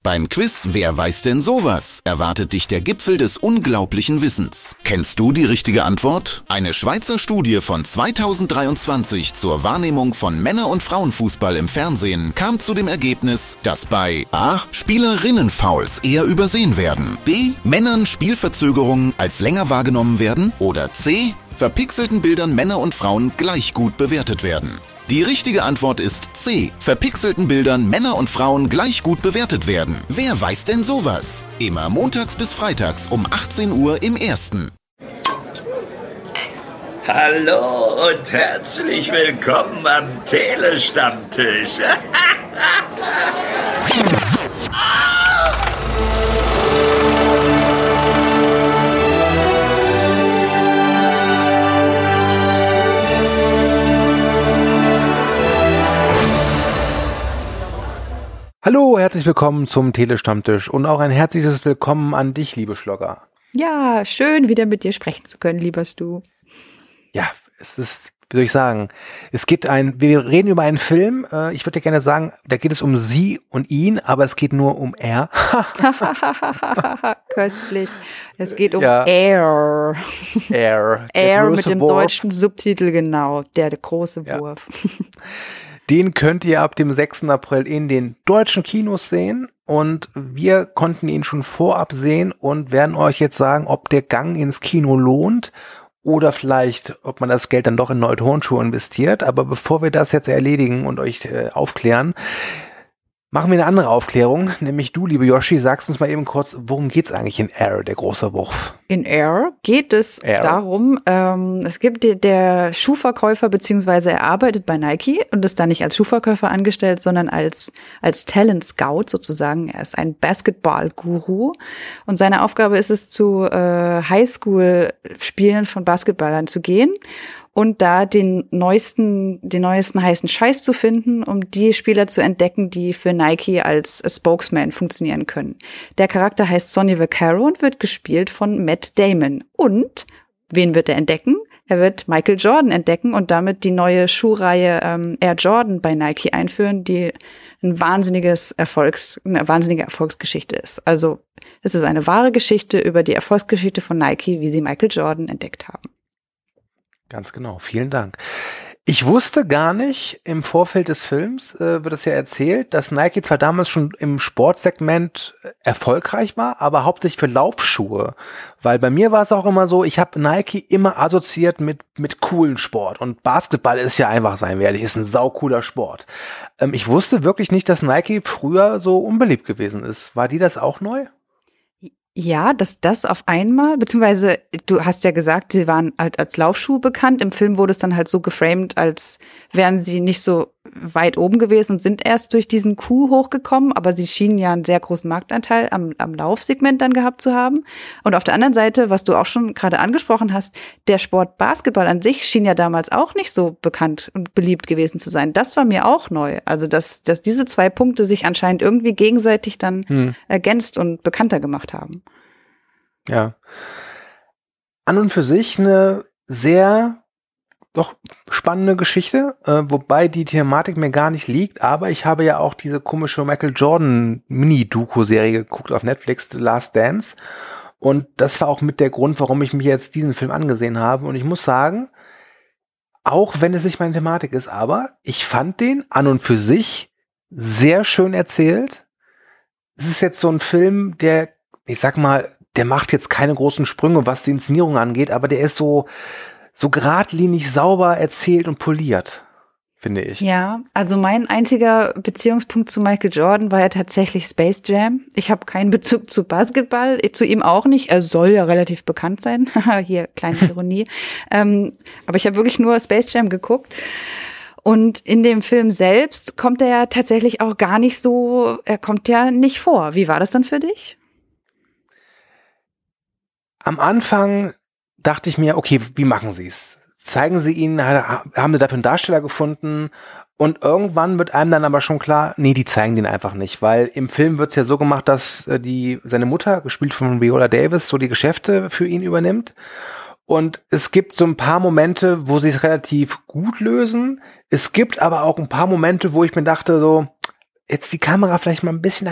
Beim Quiz Wer weiß denn sowas? Erwartet dich der Gipfel des unglaublichen Wissens. Kennst du die richtige Antwort? Eine Schweizer Studie von 2023 zur Wahrnehmung von Männer- und Frauenfußball im Fernsehen kam zu dem Ergebnis, dass bei A. Spielerinnenfouls eher übersehen werden, B. Männern Spielverzögerungen als länger wahrgenommen werden oder C. verpixelten Bildern Männer und Frauen gleich gut bewertet werden. Die richtige Antwort ist C. Verpixelten Bildern Männer und Frauen gleich gut bewertet werden. Wer weiß denn sowas? Immer montags bis freitags um 18 Uhr im Ersten. Hallo und herzlich willkommen am Telestammtisch. Hallo, herzlich willkommen zum Telestammtisch und auch ein herzliches Willkommen an dich, liebe Schlogger. Ja, schön, wieder mit dir sprechen zu können, lieber Stu. Ja, es ist, wie soll ich sagen, wir reden über einen Film, ich würde gerne sagen, da geht es um sie und ihn, aber es geht nur um er. Köstlich. Es geht um Air. Air mit dem deutschen Subtitel, genau, der große Wurf. Den könnt ihr ab dem 6. April in den deutschen Kinos sehen und wir konnten ihn schon vorab sehen und werden euch jetzt sagen, ob der Gang ins Kino lohnt oder vielleicht, ob man das Geld dann doch in neue Turnschuhe investiert. Aber bevor wir das jetzt erledigen und euch aufklären, machen wir eine andere Aufklärung, nämlich du, liebe Yoshi, sagst uns mal eben kurz, worum geht's eigentlich in Air, der große Wurf? In Air geht es darum, es gibt der Schuhverkäufer, beziehungsweise er arbeitet bei Nike und ist da nicht als Schuhverkäufer angestellt, sondern als Talent Scout sozusagen. Er ist ein Basketball-Guru und seine Aufgabe ist es, zu Highschool-Spielen von Basketballern zu gehen und da den neuesten heißen Scheiß zu finden, um die Spieler zu entdecken, die für Nike als Spokesman funktionieren können. Der Charakter heißt Sonny Vaccaro und wird gespielt von Matt Damon. Und wen wird er entdecken? Er wird Michael Jordan entdecken und damit die neue Schuhreihe Air Jordan bei Nike einführen, die eine wahnsinnige Erfolgsgeschichte ist. Also es ist eine wahre Geschichte über die Erfolgsgeschichte von Nike, wie sie Michael Jordan entdeckt haben. Ganz genau, vielen Dank. Ich wusste gar nicht, im Vorfeld des Films wird es ja erzählt, dass Nike zwar damals schon im Sportsegment erfolgreich war, aber hauptsächlich für Laufschuhe. Weil bei mir war es auch immer so, ich habe Nike immer assoziiert mit coolen Sport. Und Basketball ist ja einfach, seien wir ehrlich, ist ein saucooler Sport. Ich wusste wirklich nicht, dass Nike früher so unbeliebt gewesen ist. War dir das auch neu? Ja, das auf einmal, beziehungsweise du hast ja gesagt, sie waren halt als Laufschuh bekannt. Im Film wurde es dann halt so geframed, als wären sie nicht so weit oben gewesen und sind erst durch diesen Coup hochgekommen, aber sie schienen ja einen sehr großen Marktanteil am Laufsegment dann gehabt zu haben. Und auf der anderen Seite, was du auch schon gerade angesprochen hast, der Sport Basketball an sich schien ja damals auch nicht so bekannt und beliebt gewesen zu sein. Das war mir auch neu. Also, dass diese zwei Punkte sich anscheinend irgendwie gegenseitig dann ergänzt und bekannter gemacht haben. Ja. An und für sich eine sehr doch spannende Geschichte, wobei die Thematik mir gar nicht liegt, aber ich habe ja auch diese komische Michael Jordan Mini-Doku-Serie geguckt auf Netflix, The Last Dance, und das war auch mit der Grund, warum ich mir jetzt diesen Film angesehen habe, und ich muss sagen, auch wenn es nicht meine Thematik ist, aber ich fand den an und für sich sehr schön erzählt. Es ist jetzt so ein Film, der, ich sag mal, der macht jetzt keine großen Sprünge, was die Inszenierung angeht, aber der ist so geradlinig sauber erzählt und poliert, finde ich. Ja, also mein einziger Beziehungspunkt zu Michael Jordan war ja tatsächlich Space Jam. Ich habe keinen Bezug zu Basketball, zu ihm auch nicht. Er soll ja relativ bekannt sein. Hier, kleine Ironie. Aber ich habe wirklich nur Space Jam geguckt. Und in dem Film selbst kommt er ja tatsächlich auch gar nicht so, er kommt ja nicht vor. Wie war das dann für dich? Am Anfang dachte ich mir, okay, wie machen sie es? Zeigen sie ihn, haben sie dafür einen Darsteller gefunden, und irgendwann wird einem dann aber schon klar, nee, die zeigen den einfach nicht, weil im Film wird es ja so gemacht, dass seine Mutter, gespielt von Viola Davis, so die Geschäfte für ihn übernimmt, und es gibt so ein paar Momente, wo sie es relativ gut lösen, es gibt aber auch ein paar Momente, wo ich mir dachte, so, jetzt die Kamera vielleicht mal ein bisschen nach links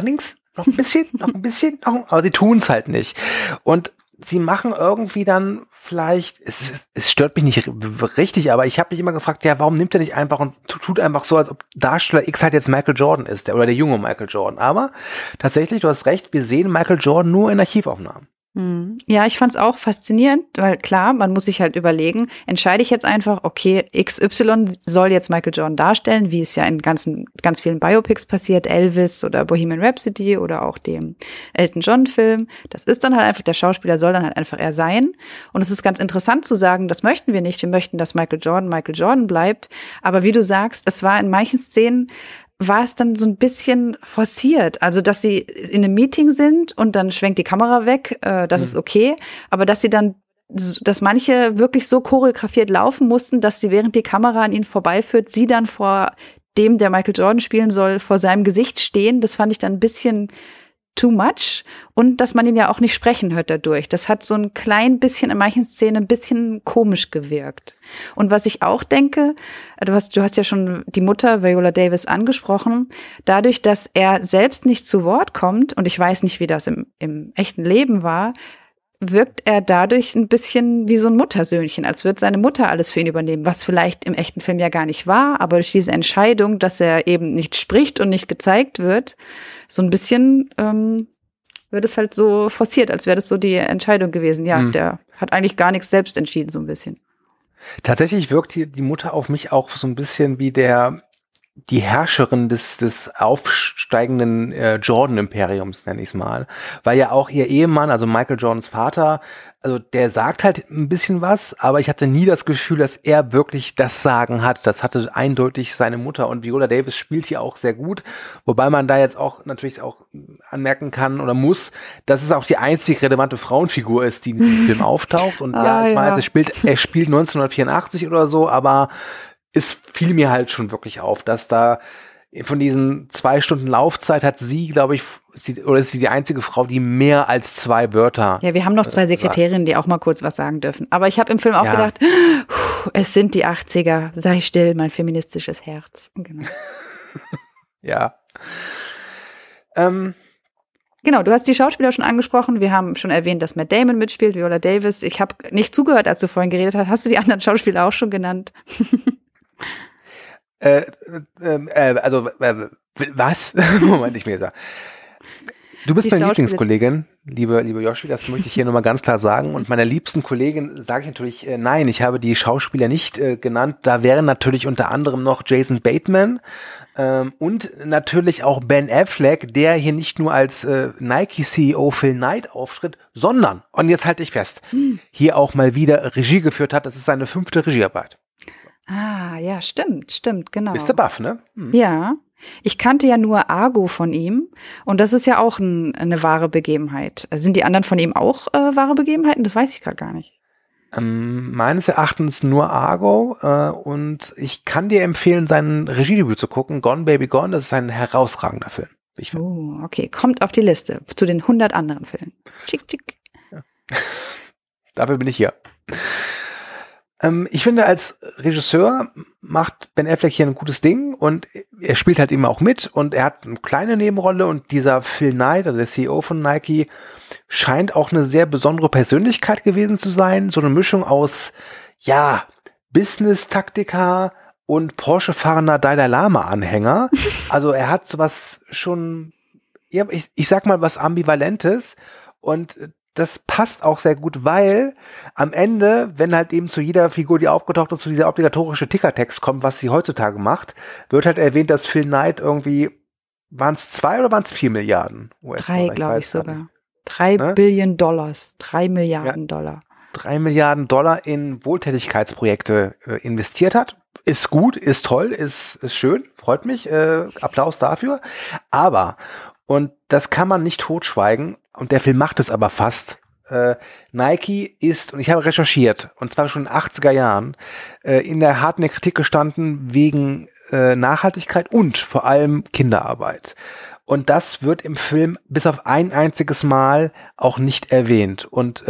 noch ein bisschen, aber sie tun es halt nicht. Und sie machen irgendwie dann vielleicht, es stört mich nicht richtig, aber ich habe mich immer gefragt, ja, warum nimmt er nicht einfach und tut einfach so, als ob Darsteller X halt jetzt Michael Jordan ist, oder der junge Michael Jordan. Aber tatsächlich, du hast recht, wir sehen Michael Jordan nur in Archivaufnahmen. Ja, ich fand's auch faszinierend, weil klar, man muss sich halt überlegen, entscheide ich jetzt einfach, okay, XY soll jetzt Michael Jordan darstellen, wie es ja in ganz vielen Biopics passiert, Elvis oder Bohemian Rhapsody oder auch dem Elton John Film. Das ist dann halt einfach, der Schauspieler soll dann halt einfach er sein. Und es ist ganz interessant zu sagen, das möchten wir nicht. Wir möchten, dass Michael Jordan bleibt. Aber wie du sagst, es war in manchen Szenen war es dann so ein bisschen forciert. Also, dass sie in einem Meeting sind und dann schwenkt die Kamera weg, das ist okay. Aber dass dass manche wirklich so choreografiert laufen mussten, dass sie, während die Kamera an ihnen vorbeiführt, sie dann vor dem, der Michael Jordan spielen soll, vor seinem Gesicht stehen. Das fand ich dann ein bisschen too much. Und dass man ihn ja auch nicht sprechen hört dadurch. Das hat so ein klein bisschen in manchen Szenen ein bisschen komisch gewirkt. Und was ich auch denke, du hast ja schon die Mutter Viola Davis angesprochen, dadurch, dass er selbst nicht zu Wort kommt, und ich weiß nicht, wie das im echten Leben war, wirkt er dadurch ein bisschen wie so ein Muttersöhnchen, als würde seine Mutter alles für ihn übernehmen, was vielleicht im echten Film ja gar nicht war, aber durch diese Entscheidung, dass er eben nicht spricht und nicht gezeigt wird, so ein bisschen wird es halt so forciert, als wäre das so die Entscheidung gewesen. Ja, der hat eigentlich gar nichts selbst entschieden, so ein bisschen. Tatsächlich wirkt die Mutter auf mich auch so ein bisschen wie die Herrscherin des aufsteigenden Jordan-Imperiums, nenne ich es mal. Weil ja auch ihr Ehemann, also Michael Jordans Vater, also der sagt halt ein bisschen was, aber ich hatte nie das Gefühl, dass er wirklich das Sagen hat. Das hatte eindeutig seine Mutter, und Viola Davis spielt hier auch sehr gut, wobei man da jetzt auch natürlich auch anmerken kann oder muss, dass es auch die einzig relevante Frauenfigur ist, die in diesem Film auftaucht. Und ich weiß, er spielt 1984 oder so, aber es fiel mir halt schon wirklich auf, dass da von diesen 2 Stunden Laufzeit hat sie, glaube ich, ist sie die einzige Frau, die mehr als 2 Wörter. Ja, wir haben noch 2 Sekretärinnen, die auch mal kurz was sagen dürfen. Aber ich habe im Film auch gedacht, es sind die 80er, sei still, mein feministisches Herz. Genau. Ja. Genau, du hast die Schauspieler schon angesprochen. Wir haben schon erwähnt, dass Matt Damon mitspielt, Viola Davis. Ich habe nicht zugehört, als du vorhin geredet hast. Hast du die anderen Schauspieler auch schon genannt? Was? Moment, ich mir sagen. Du bist meine Lieblingskollegin, liebe Joshi, das möchte ich hier nochmal ganz klar sagen. Und meiner liebsten Kollegin sage ich natürlich nein, ich habe die Schauspieler nicht genannt. Da wären natürlich unter anderem noch Jason Bateman und natürlich auch Ben Affleck, der hier nicht nur als Nike-CEO Phil Knight auftritt, sondern, und jetzt halte ich fest, hier auch mal wieder Regie geführt hat. Das ist seine 5. Regiearbeit. Ah, ja, stimmt, genau. Bist du baff, ne? Ja. Ich kannte ja nur Argo von ihm, und das ist ja auch eine wahre Begebenheit. Sind die anderen von ihm auch wahre Begebenheiten? Das weiß ich gerade gar nicht. Meines Erachtens nur Argo, und ich kann dir empfehlen, sein Regiedebüt zu gucken, Gone Baby Gone. Das ist ein herausragender Film. Okay, kommt auf die Liste zu den 100 anderen Filmen. Schick, schick. Ja. Dafür bin ich hier. Ich finde, als Regisseur macht Ben Affleck hier ein gutes Ding, und er spielt halt immer auch mit, und er hat eine kleine Nebenrolle, und dieser Phil Knight, also der CEO von Nike, scheint auch eine sehr besondere Persönlichkeit gewesen zu sein. So eine Mischung aus, ja, Business-Taktiker und Porsche-fahrender Dalai Lama-Anhänger. Also er hat sowas schon, ja, ich sag mal was Ambivalentes, und das passt auch sehr gut, weil am Ende, wenn halt eben zu jeder Figur, die aufgetaucht ist, zu dieser obligatorische Tickertext kommt, was sie heutzutage macht, wird halt erwähnt, dass Phil Knight irgendwie, waren es 2 oder waren es 4 Milliarden US-Dollar? 3, glaube ich sogar. 3 Billionen Dollars, 3 Milliarden Dollar. 3 Milliarden Dollar in Wohltätigkeitsprojekte investiert hat. Ist gut, ist toll, ist schön, freut mich, Applaus dafür. Aber, und das kann man nicht totschweigen, und der Film macht es aber fast, Nike ist, und ich habe recherchiert, und zwar schon in den 80er Jahren, in der harten Kritik gestanden wegen Nachhaltigkeit und vor allem Kinderarbeit. Und das wird im Film bis auf ein einziges Mal auch nicht erwähnt. Und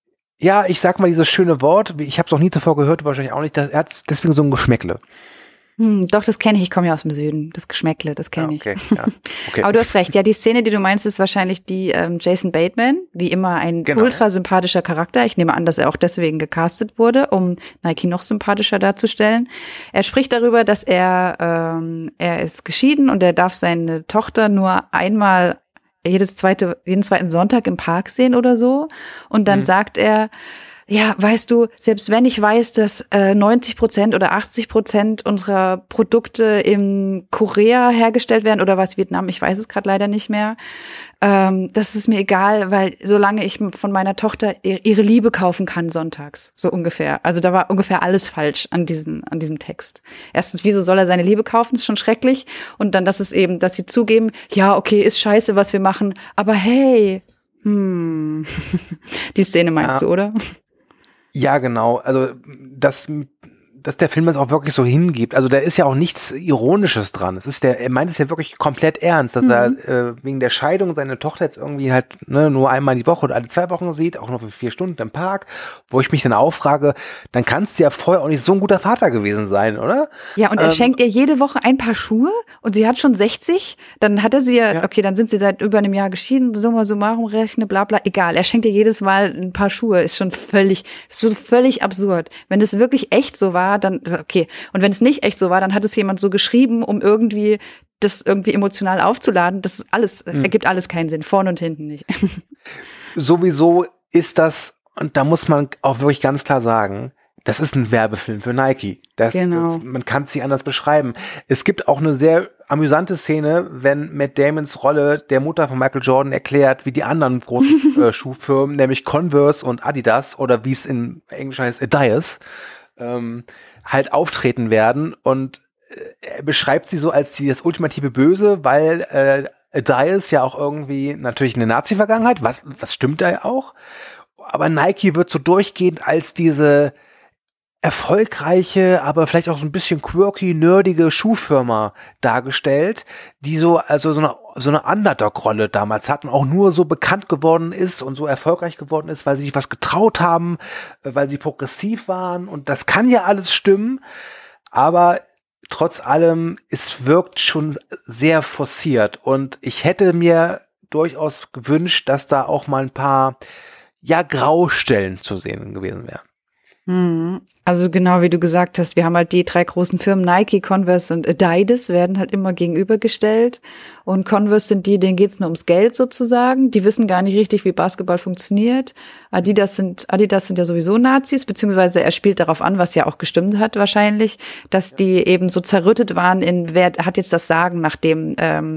ja, ich sag mal dieses schöne Wort, ich habe es noch nie zuvor gehört, wahrscheinlich auch nicht, er hat deswegen so ein Geschmäckle. Doch, das kenne ich. Ich komme ja aus dem Süden. Das Geschmäckle, das kenne ich. Ja, okay. Aber du hast recht. Ja, die Szene, die du meinst, ist wahrscheinlich die Jason Bateman. Wie immer ein ultra sympathischer Charakter. Ich nehme an, dass er auch deswegen gecastet wurde, um Nike noch sympathischer darzustellen. Er spricht darüber, dass er ist geschieden und er darf seine Tochter nur einmal jeden zweiten Sonntag im Park sehen oder so. Und dann sagt er, ja, weißt du, selbst wenn ich weiß, dass 90% oder 80% unserer Produkte in Korea hergestellt werden oder was, Vietnam, ich weiß es gerade leider nicht mehr, das ist mir egal, weil solange ich von meiner Tochter ihre Liebe kaufen kann sonntags, so ungefähr. Also da war ungefähr alles falsch an diesem Text. Erstens, wieso soll er seine Liebe kaufen? Ist schon schrecklich. Und dann, dass sie zugeben, ja, okay, ist scheiße, was wir machen, aber hey, die Szene meinst du, oder? Ja, genau. Also, dass der Film es auch wirklich so hingibt. Also, da ist ja auch nichts Ironisches dran. Er meint es ja wirklich komplett ernst, dass er wegen der Scheidung seine Tochter jetzt irgendwie halt nur einmal die Woche oder alle 2 Wochen sieht, auch nur für 4 Stunden im Park, wo ich mich dann auch frage, dann kannst du ja vorher auch nicht so ein guter Vater gewesen sein, oder? Ja, und er schenkt ihr jede Woche ein Paar Schuhe und sie hat schon 60, dann hat er sie okay, dann sind sie seit über einem Jahr geschieden, summa summarum rechne, bla bla, egal, er schenkt ihr jedes Mal ein Paar Schuhe, ist so völlig absurd. Wenn es wirklich echt so war, dann, okay. Und wenn es nicht echt so war, dann hat es jemand so geschrieben, um das irgendwie emotional aufzuladen. Das ist alles, ergibt alles keinen Sinn, vorne und hinten nicht. Sowieso ist das, und da muss man auch wirklich ganz klar sagen, das ist ein Werbefilm für Nike. Man kann es nicht anders beschreiben. Es gibt auch eine sehr amüsante Szene, wenn Matt Damons Rolle der Mutter von Michael Jordan erklärt, wie die anderen großen Schuhfirmen, nämlich Converse und Adidas oder wie es in Englisch heißt, Adidas, halt auftreten werden, und er beschreibt sie so als das ultimative Böse, weil Adidas ja auch irgendwie natürlich eine Nazi-Vergangenheit, was stimmt da ja auch, aber Nike wird so durchgehend als diese erfolgreiche, aber vielleicht auch so ein bisschen quirky, nerdige Schuhfirma dargestellt, die so eine Underdog-Rolle damals hatten, auch nur so bekannt geworden ist und so erfolgreich geworden ist, weil sie sich was getraut haben, weil sie progressiv waren, und das kann ja alles stimmen, aber trotz allem, es wirkt schon sehr forciert, und ich hätte mir durchaus gewünscht, dass da auch mal ein paar Graustellen zu sehen gewesen wären. Also genau wie du gesagt hast, wir haben halt die 3 großen Firmen, Nike, Converse und Adidas, werden halt immer gegenübergestellt. Und Converse sind denen geht's nur ums Geld sozusagen. Die wissen gar nicht richtig, wie Basketball funktioniert. Adidas sind ja sowieso Nazis, beziehungsweise er spielt darauf an, was ja auch gestimmt hat wahrscheinlich, dass die eben so zerrüttet waren in, wer hat jetzt das Sagen, nachdem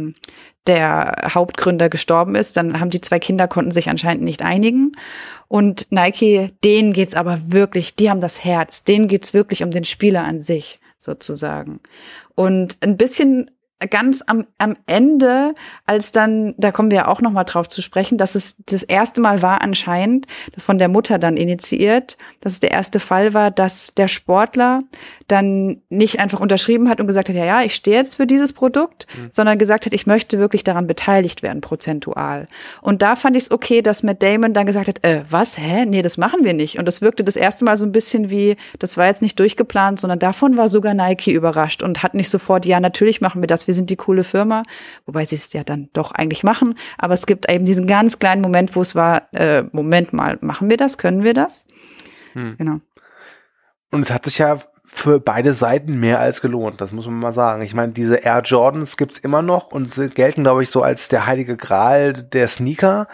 der Hauptgründer gestorben ist. Dann haben die 2 Kinder, konnten sich anscheinend nicht einigen. Und Nike, denen geht's aber wirklich, die haben das Herz, denen geht's wirklich um den Spieler an sich, sozusagen. Und ein bisschen ganz am Ende, als dann, da kommen wir ja auch noch mal drauf zu sprechen, dass es das erste Mal war anscheinend, von der Mutter dann initiiert, dass es der erste Fall war, dass der Sportler dann nicht einfach unterschrieben hat und gesagt hat, ja, ich stehe jetzt für dieses Produkt, sondern gesagt hat, ich möchte wirklich daran beteiligt werden, prozentual. Und da fand ich es okay, dass Matt Damon dann gesagt hat, was, nee, das machen wir nicht. Und das wirkte das erste Mal so ein bisschen wie, das war jetzt nicht durchgeplant, sondern davon war sogar Nike überrascht und hat nicht sofort, ja, natürlich machen wir das, wir sind die coole Firma, wobei sie es ja dann doch eigentlich machen, aber es gibt eben diesen ganz kleinen Moment, wo es war, Moment mal, machen wir das, können wir das? Genau. Und es hat sich ja für beide Seiten mehr als gelohnt, das muss man mal sagen. Ich meine, diese Air Jordans gibt's immer noch und sie gelten, glaube ich, so als der heilige Gral der Sneaker,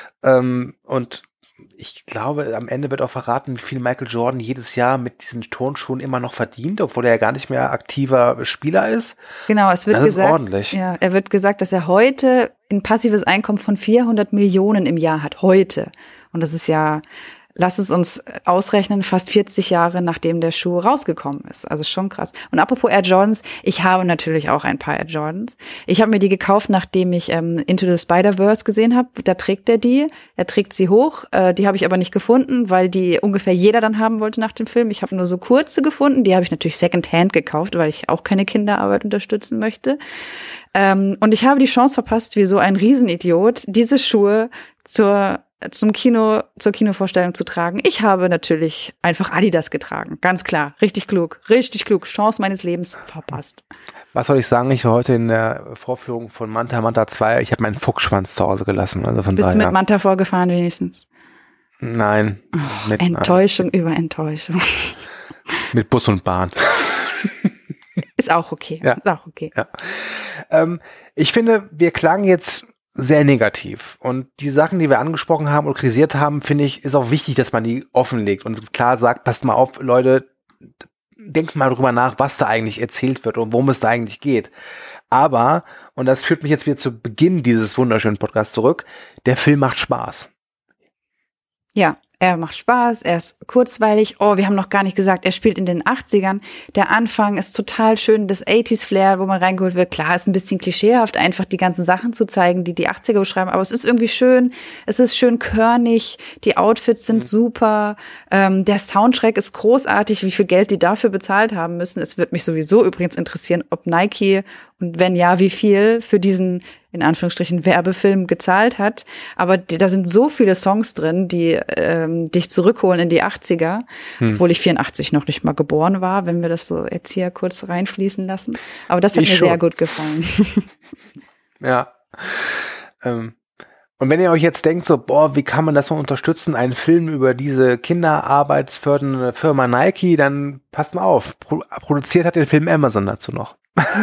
und ich glaube, am Ende wird auch verraten, wie viel Michael Jordan jedes Jahr mit diesen Turnschuhen immer noch verdient, obwohl er ja gar nicht mehr aktiver Spieler ist. Genau, es wird gesagt, ordentlich. Ja, er wird gesagt, dass er heute ein passives Einkommen von 400 Millionen im Jahr hat. Heute. Und das ist ja, lass es uns ausrechnen, fast 40 Jahre, nachdem der Schuh rausgekommen ist. Also schon krass. Und apropos Air Jordans, ich habe natürlich auch ein paar Air Jordans. Ich habe mir die gekauft, nachdem ich Into the Spider-Verse gesehen habe. Da trägt er die. Er trägt sie hoch. Die habe ich aber nicht gefunden, weil die ungefähr jeder dann haben wollte nach dem Film. Ich habe nur so kurze gefunden. Die habe ich natürlich Secondhand gekauft, weil ich auch keine Kinderarbeit unterstützen möchte. Und ich habe die Chance verpasst, wie so ein Riesenidiot, diese Zur zur Kinovorstellung zu tragen. Ich habe natürlich einfach Adidas getragen. Ganz klar. Richtig klug. Richtig klug. Chance meines Lebens verpasst. Was soll ich sagen? Ich war heute in der Vorführung von Manta Manta 2. Ich habe meinen Fuchsschwanz zu Hause gelassen. Also von Bist daher. du mit Manta vorgefahren wenigstens? Nein. Enttäuschung über Enttäuschung. Mit Bus und Bahn. Ist auch okay. Ja. Ist auch okay. Ja. Ich finde, wir klangen jetzt sehr negativ. Und die Sachen, die wir angesprochen haben und kritisiert haben, finde ich, ist auch wichtig, dass man die offenlegt und klar sagt, passt mal auf, Leute, denkt mal drüber nach, was da eigentlich erzählt wird und worum es da eigentlich geht. Aber, und das führt mich jetzt wieder zu Beginn dieses wunderschönen Podcasts zurück, der Film macht Spaß. Ja, er macht Spaß, er ist kurzweilig. Oh, wir haben noch gar nicht gesagt, er spielt in den 80ern. Der Anfang ist total schön, das 80s-Flair, wo man reingeholt wird. Klar, ist ein bisschen klischeehaft, einfach die ganzen Sachen zu zeigen, die 80er beschreiben. Aber es ist irgendwie schön, es ist schön körnig, die Outfits sind super. Der Soundtrack ist großartig, wie viel Geld die dafür bezahlt haben müssen. Es wird mich sowieso übrigens interessieren, ob Nike und wenn ja, wie viel für diesen in Anführungsstrichen Werbefilm gezahlt hat. Aber da sind so viele Songs drin, die dich zurückholen in die 80er, obwohl ich 84 noch nicht mal geboren war, wenn wir das so jetzt hier kurz reinfließen lassen. Aber das hat mir sehr gut gefallen. Ja. Und wenn ihr euch jetzt denkt, so, boah, wie kann man das so unterstützen, einen Film über diese kinderarbeitsfördernde Firma Nike, dann passt mal auf. Produziert hat den Film Amazon dazu noch.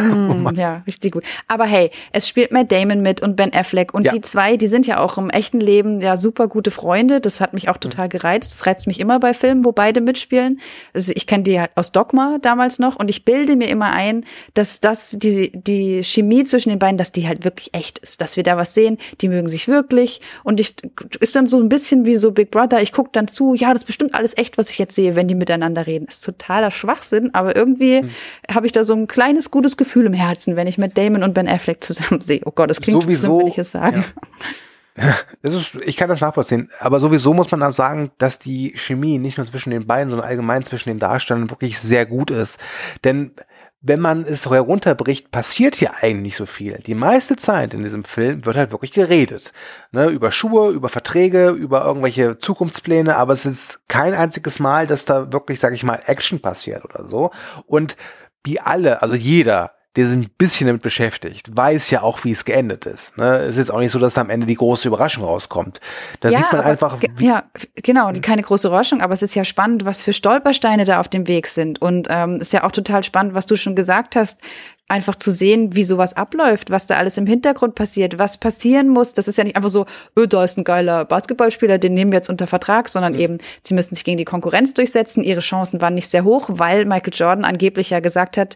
Ja, richtig gut. Aber hey, es spielt Matt Damon mit und Ben Affleck und die zwei, die sind ja auch im echten Leben ja super gute Freunde. Das hat mich auch total gereizt. Das reizt mich immer bei Filmen, wo beide mitspielen. Also ich kenne die halt aus Dogma damals noch und ich bilde mir immer ein, dass die Chemie zwischen den beiden, dass die halt wirklich echt ist, dass wir da was sehen, die mögen sich wirklich und ist dann so ein bisschen wie so Big Brother. Ich gucke dann zu, ja, das ist bestimmt alles echt, was ich jetzt sehe, wenn die miteinander reden. Das ist totaler Schwachsinn, aber irgendwie habe ich da so ein kleines gutes Gefühl im Herzen, wenn ich mit Damon und Ben Affleck zusammen sehe. Oh Gott, das klingt sowieso, schlimm, wenn ich es sage. Ja. Ich kann das nachvollziehen. Aber sowieso muss man auch sagen, dass die Chemie nicht nur zwischen den beiden, sondern allgemein zwischen den Darstellern wirklich sehr gut ist. Denn wenn man es herunterbricht, passiert hier eigentlich nicht so viel. Die meiste Zeit in diesem Film wird halt wirklich geredet. Ne, über Schuhe, über Verträge, über irgendwelche Zukunftspläne, aber es ist kein einziges Mal, dass da wirklich, sag ich mal, Action passiert oder so. Und wie alle, also jeder, der sich ein bisschen damit beschäftigt, weiß ja auch, wie es geendet ist. Ne? Es ist jetzt auch nicht so, dass da am Ende die große Überraschung rauskommt. Da sieht man einfach... Ja, genau, keine große Überraschung, aber es ist ja spannend, was für Stolpersteine da auf dem Weg sind. Und ist ja auch total spannend, was du schon gesagt hast, einfach zu sehen, wie sowas abläuft, was da alles im Hintergrund passiert, was passieren muss. Das ist ja nicht einfach so, da ist ein geiler Basketballspieler, den nehmen wir jetzt unter Vertrag, sondern eben, sie müssen sich gegen die Konkurrenz durchsetzen. Ihre Chancen waren nicht sehr hoch, weil Michael Jordan angeblich ja gesagt hat,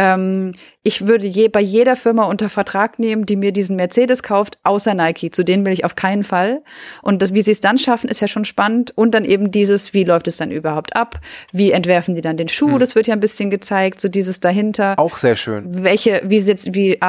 ich würde bei jeder Firma unter Vertrag nehmen, die mir diesen Mercedes kauft, außer Nike. Zu denen will ich auf keinen Fall. Und wie sie es dann schaffen, ist ja schon spannend. Und dann eben wie läuft es dann überhaupt ab? Wie entwerfen die dann den Schuh? Das wird ja ein bisschen gezeigt, so dieses dahinter. Auch sehr schön. Wie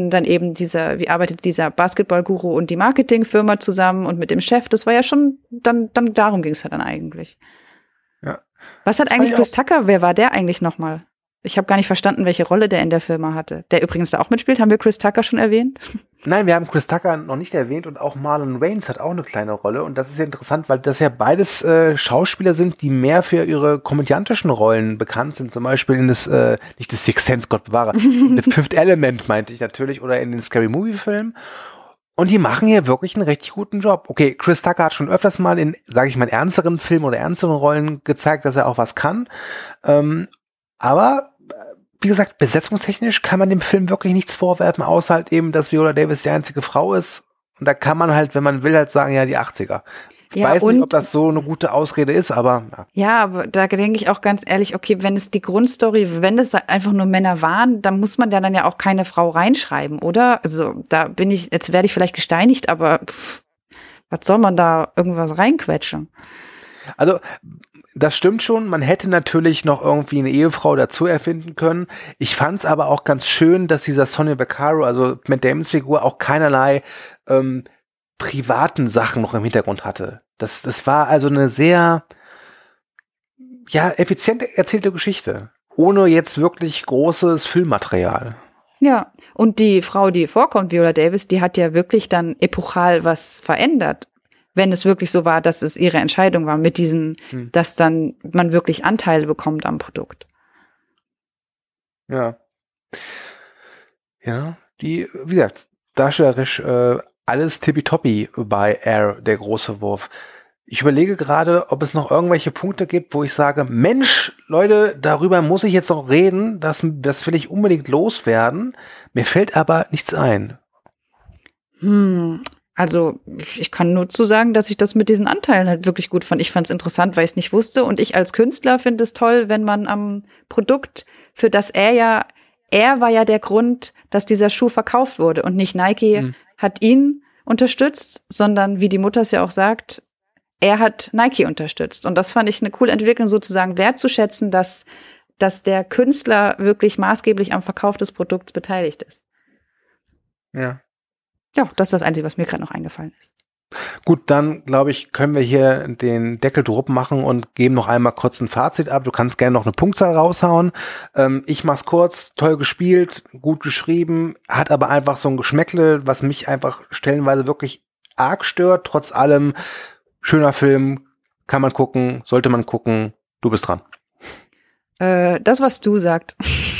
arbeitet dieser Basketball-Guru und die Marketingfirma zusammen und mit dem Chef? Das war ja schon, dann darum ging es ja dann eigentlich. Ja. Was hat eigentlich Chris Tucker? Wer war der eigentlich nochmal? Ich habe gar nicht verstanden, welche Rolle der in der Firma hatte. Der übrigens da auch mitspielt. Haben wir Chris Tucker schon erwähnt? Nein, wir haben Chris Tucker noch nicht erwähnt und auch Marlon Wayans hat auch eine kleine Rolle. Und das ist ja interessant, weil das ja beides Schauspieler sind, die mehr für ihre komödiantischen Rollen bekannt sind. Zum Beispiel in nicht das Sixth Sense, Gott bewahre, The Fifth Element meinte ich natürlich, oder in den Scary Movie-Filmen. Und die machen hier wirklich einen richtig guten Job. Okay, Chris Tucker hat schon öfters mal in, sage ich mal, ernsteren Filmen oder ernsteren Rollen gezeigt, dass er auch was kann. Aber wie gesagt, besetzungstechnisch kann man dem Film wirklich nichts vorwerfen, außer halt eben, dass Viola Davis die einzige Frau ist. Und da kann man halt, wenn man will, halt sagen, ja, die 80er. Ich weiß nicht, ob das so eine gute Ausrede ist, aber... Ja, aber da denke ich auch ganz ehrlich, okay, wenn es die Grundstory, wenn das einfach nur Männer waren, dann muss man dann ja auch keine Frau reinschreiben, oder? Also jetzt werde ich vielleicht gesteinigt, aber was soll man da irgendwas reinquetschen? Also... Das stimmt schon, man hätte natürlich noch irgendwie eine Ehefrau dazu erfinden können. Ich fand es aber auch ganz schön, dass dieser Sonia Vaccaro, also Matt Damons Figur, auch keinerlei privaten Sachen noch im Hintergrund hatte. Das war also eine sehr effizient erzählte Geschichte, ohne jetzt wirklich großes Filmmaterial. Ja, und die Frau, die vorkommt, Viola Davis, die hat ja wirklich dann epochal was verändert. wenn es wirklich so war, dass es ihre Entscheidung war mit diesen, dass dann man wirklich Anteile bekommt am Produkt. Ja. Ja, wie gesagt, darstellerisch alles tippitoppi bei Air, der große Wurf. Ich überlege gerade, ob es noch irgendwelche Punkte gibt, wo ich sage, Mensch, Leute, darüber muss ich jetzt noch reden, das will ich unbedingt loswerden. Mir fällt aber nichts ein. Also ich kann nur zu sagen, dass ich das mit diesen Anteilen halt wirklich gut fand. Ich fand es interessant, weil ich es nicht wusste. Und ich als Künstler finde es toll, wenn man am Produkt, für das er war ja der Grund, dass dieser Schuh verkauft wurde. Und nicht Nike hat ihn unterstützt, sondern wie die Mutter es ja auch sagt, er hat Nike unterstützt. Und das fand ich eine coole Entwicklung, sozusagen wertzuschätzen, dass der Künstler wirklich maßgeblich am Verkauf des Produkts beteiligt ist. Ja. Ja, das ist das Einzige, was mir gerade noch eingefallen ist. Gut, dann glaube ich, können wir hier den Deckel drauf machen und geben noch einmal kurz ein Fazit ab. Du kannst gerne noch eine Punktzahl raushauen. Ich mach's kurz, toll gespielt, gut geschrieben, hat aber einfach so ein Geschmäckle, was mich einfach stellenweise wirklich arg stört. Trotz allem, schöner Film, kann man gucken, sollte man gucken. Du bist dran. Das, was du sagst.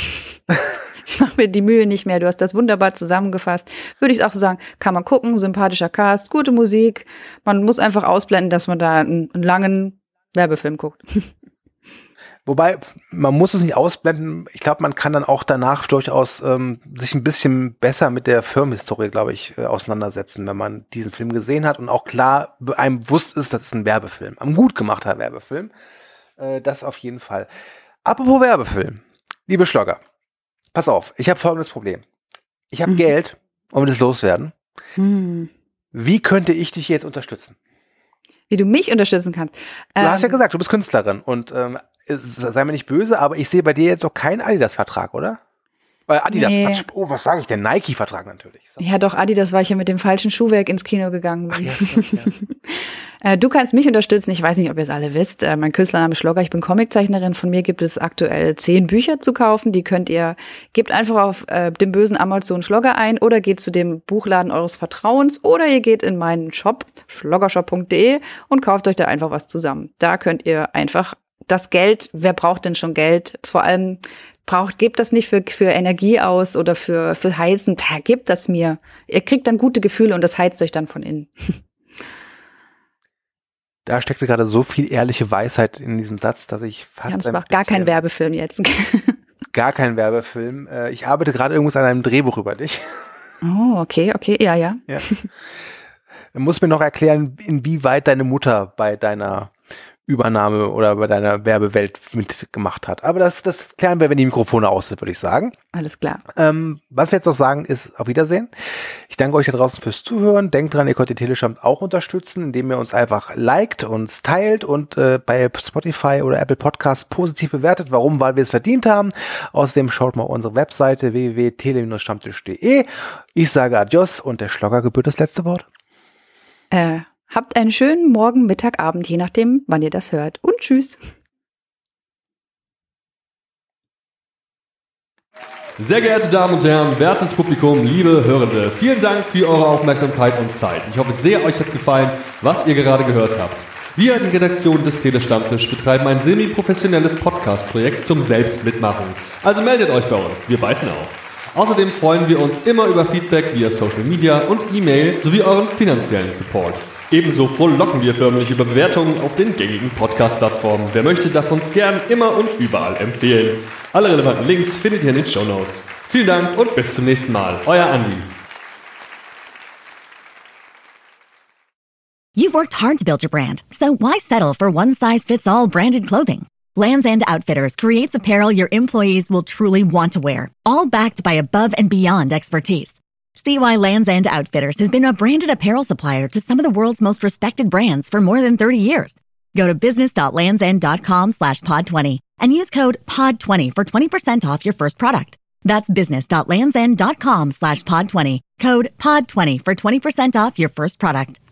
Ich mache mir die Mühe nicht mehr. Du hast das wunderbar zusammengefasst. Würde ich auch so sagen, kann man gucken, sympathischer Cast, gute Musik. Man muss einfach ausblenden, dass man da einen langen Werbefilm guckt. Wobei, man muss es nicht ausblenden. Ich glaube, man kann dann auch danach durchaus sich ein bisschen besser mit der Firmenhistorie, glaube ich, auseinandersetzen, wenn man diesen Film gesehen hat und auch klar einem bewusst ist, das ist ein Werbefilm. Ein gut gemachter Werbefilm. Das auf jeden Fall. Apropos Werbefilm. Liebe Schlogger. Pass auf, ich habe folgendes Problem. Ich habe Geld und will das loswerden. Wie könnte ich dich jetzt unterstützen? Wie du mich unterstützen kannst. Du hast ja gesagt, du bist Künstlerin und sei mir nicht böse, aber ich sehe bei dir jetzt doch keinen Adidas-Vertrag, oder? Adidas, nee. Was sage ich denn? Nike-Vertrag natürlich. So. Ja doch, Adidas, weil ich ja mit dem falschen Schuhwerk ins Kino gegangen bin. Ja, stimmt, ja. Du kannst mich unterstützen. Ich weiß nicht, ob ihr es alle wisst. Mein Künstlername ist Schlogger. Ich bin Comiczeichnerin. Von mir gibt es aktuell 10 Bücher zu kaufen. Die gebt einfach auf dem bösen Amazon Schlogger ein oder geht zu dem Buchladen eures Vertrauens oder ihr geht in meinen Shop, schloggershop.de und kauft euch da einfach was zusammen. Da könnt ihr einfach das Geld, wer braucht denn schon Geld? Vor allem gebt das nicht für Energie aus oder für Heizen. Gebt das mir. Ihr kriegt dann gute Gefühle und das heizt euch dann von innen. Da steckte gerade so viel ehrliche Weisheit in diesem Satz, dass ich fast. Ja, das war gar kein Werbefilm jetzt. Gar kein Werbefilm. Ich arbeite gerade irgendwas an einem Drehbuch über dich. Oh, okay, ja. Ja. Du musst mir noch erklären, inwieweit deine Mutter bei deiner Übernahme oder bei deiner Werbewelt mitgemacht hat. Aber das klären wir, wenn die Mikrofone aus sind, würde ich sagen. Alles klar. Was wir jetzt noch sagen, ist auf Wiedersehen. Ich danke euch da draußen fürs Zuhören. Denkt dran, ihr könnt den Telestamm auch unterstützen, indem ihr uns einfach liked, uns teilt und bei Spotify oder Apple Podcasts positiv bewertet. Warum? Weil wir es verdient haben. Außerdem schaut mal auf unsere Webseite www.tele-stammtisch.de. Ich sage Adios und der Schlogger gebührt das letzte Wort. Habt einen schönen Morgen, Mittag, Abend, je nachdem, wann ihr das hört. Und tschüss. Sehr geehrte Damen und Herren, wertes Publikum, liebe Hörende, vielen Dank für eure Aufmerksamkeit und Zeit. Ich hoffe sehr, euch hat gefallen, was ihr gerade gehört habt. Wir, die Redaktion des Telestammtisch, betreiben ein semi-professionelles Podcast-Projekt zum Selbstmitmachen. Also meldet euch bei uns, wir beißen auf. Außerdem freuen wir uns immer über Feedback via Social Media und E-Mail sowie euren finanziellen Support. Ebenso frohlocken wir förmlich über Bewertungen auf den gängigen Podcast-Plattformen. Wer möchte, darf uns gern immer und überall empfehlen. Alle relevanten Links findet ihr in den Shownotes. Vielen Dank und bis zum nächsten Mal. Euer Andi. You've worked hard to build your brand, so why settle for one-size-fits-all branded clothing? Lands' End Outfitters creates apparel your employees will truly want to wear, all backed by above-and-beyond expertise. See why Lands' End Outfitters has been a branded apparel supplier to some of the world's most respected brands for more than 30 years. Go to business.landsend.com/pod20 and use code POD20 for 20% off your first product. That's business.landsend.com/pod20. Code POD20 for 20% off your first product.